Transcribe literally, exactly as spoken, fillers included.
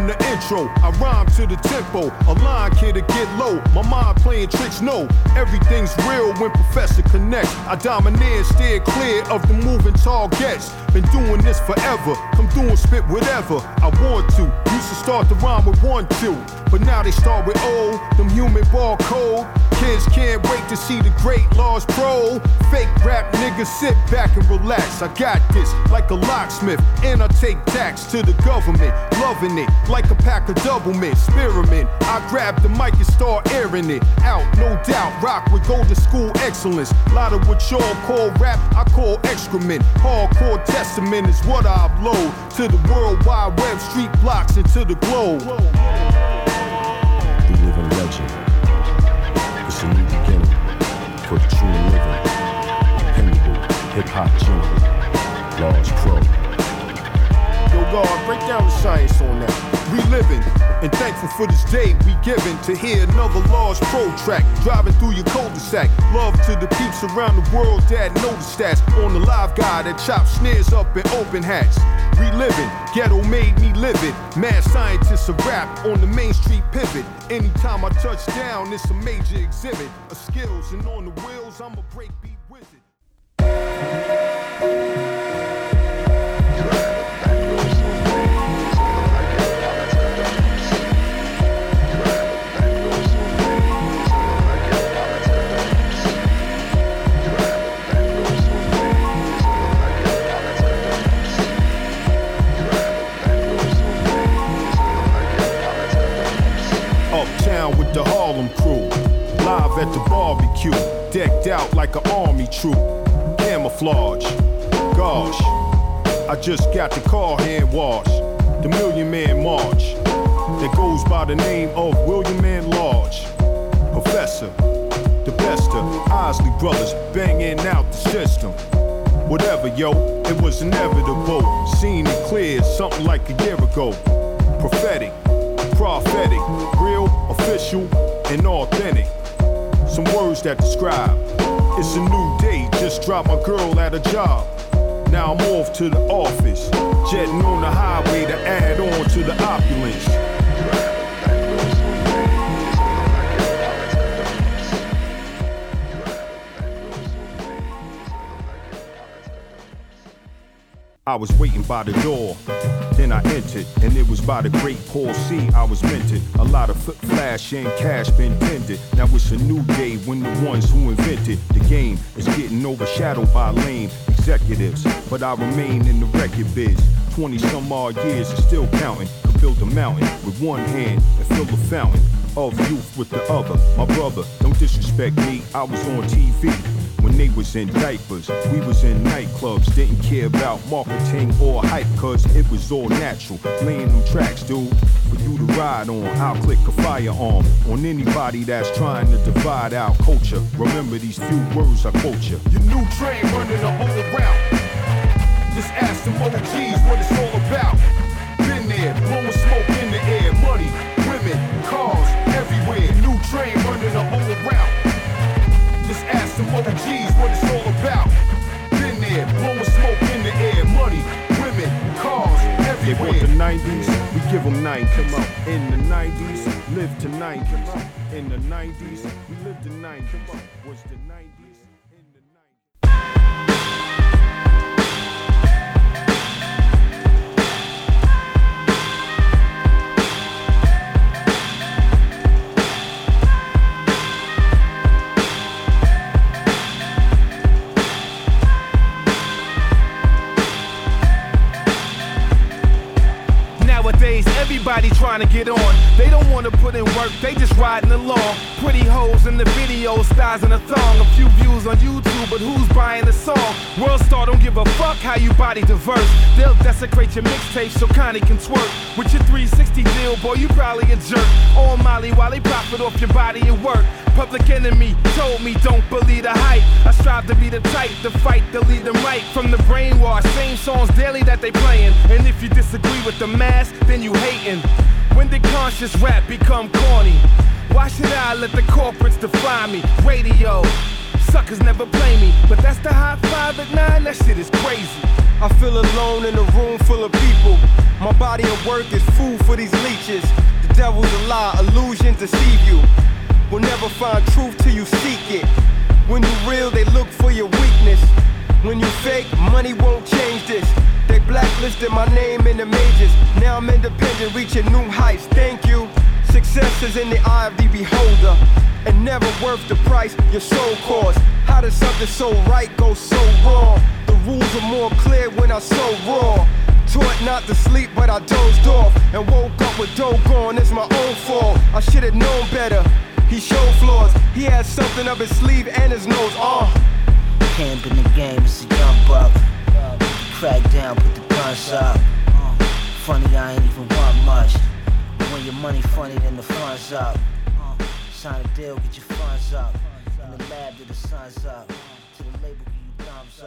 the intro. I rhyme to the tempo. A line kid to get low. My mind playing tricks, no. Everything's real when Professor connects. I domineer, steer clear of the moving targets. Been doing this forever. Come through and spit whatever I want to. Used to start the rhyme with one, two. But now they start with O, them human barcode. Kids can't wait to see the great Large Pro. Fake rap niggas sit back and relax. I got this like a locksmith. And I take tax to the government. Loving it like a pack of double mint. Spearmint. I grab the mic and start airing it out. No doubt, rock with golden school excellence. Lot of what y'all call rap, I call excrement. Hardcore testament is what I upload to the world wide web, street blocks, and to the globe. We live in legend. It's a new beginning for the true and living. Dependable, hip-hop general, Large Pro. Yo, God, break down the science on that. Reliving and thankful for this day we given to hear another Large Pro track. Driving through your cul-de-sac. Love to the peeps around the world that know the stats. On the live guy that chops snares up in open hats. Reliving, ghetto made me live it. Mad scientists of rap on the Main Street pivot. Anytime I touch down, it's a major exhibit of skills, and on the wheels, I'm a breakbeat wizard. Uptown with the Harlem crew, live at the barbecue, decked out like an army troop, camouflage. Gosh, I just got the car hand washed, the Million Man March, that goes by the name of William N. Large. Professor, the best of Isley Brothers, banging out the system. Whatever, yo, it was inevitable. Seen it clear, something like a year ago. Prophetic. Prophetic, real, official, and authentic. Some words that describe. It's a new day, just dropped my girl at a job. Now I'm off to the office, jetting on the highway to add on to the opulence. I was waiting by the door, then I entered, and it was by the great Paul C. I was minted. A lot of foot flash and cash been pended. Now it's a new day when the ones who invented the game is getting overshadowed by lame executives. But I remain in the record biz. Twenty some odd years and still counting. Could build a mountain with one hand and fill the fountain of youth with the other. My brother, don't disrespect me, I was on T V. When they was in diapers, we was in nightclubs. Didn't care about marketing or hype, cause it was all natural. Laying them tracks, dude, for you to ride on. I'll click a firearm on anybody that's trying to divide our culture. Remember these few words I quote you. Your new train running a whole route. Just ask them O Gs what it's all about. Been there, blowing smoke in the air. Money, women, cars, everywhere. New train running a whole route. Just ask them O Gs what it's all about. Been there, blowing smoke in the air. Money, women, cars, everywhere. They want the nineties, we give them nine. Come on. In the nineties, live tonight. Come on. In the nineties, we live tonight. Come on. Was the nineties in the Everybody trying to get on. They don't want to put in work, they just riding along. Pretty hoes in the video, stars in a thong. A few views on YouTube, but who's buying the song? World Star don't give a fuck how you body diverse. They'll desecrate your mixtape so Connie can twerk. With your three sixty deal, boy, you probably a jerk. On Molly while they profit off your body and work. Public Enemy told me don't believe the hype. I strive to be the type to fight to lead them right from the brainwash. Same songs daily that they playing. And if you disagree with the mass, then you hating. When did conscious rap become corny? Why should I let the corporates define me? Radio, suckers never play me. But that's the high five at nine, that shit is crazy. I feel alone in a room full of people. My body of work is food for these leeches. The devil's a lie, illusions deceive you. Will never find truth till you seek it. When you real, they look for your weakness. When you fake, money won't change this. They blacklisted my name in the majors. Now I'm independent, reaching new heights. Thank you. Success is in the eye of the beholder, and never worth the price your soul costs. How does something so right go so wrong? The rules are more clear when I so raw. Taught not to sleep, but I dozed off and woke up with dough gone. It's my own fault. I should have known better. He showed flaws. He had something up his sleeve and his nose. Uh. Camp in the game, it's a young buck. Put the crack down, put the guns up. Uh, funny, I ain't even want much. But when your money funny, then the funds up. Uh, sign a deal, get your funds up. In the lab, till the sun's up. To the label, give you thumbs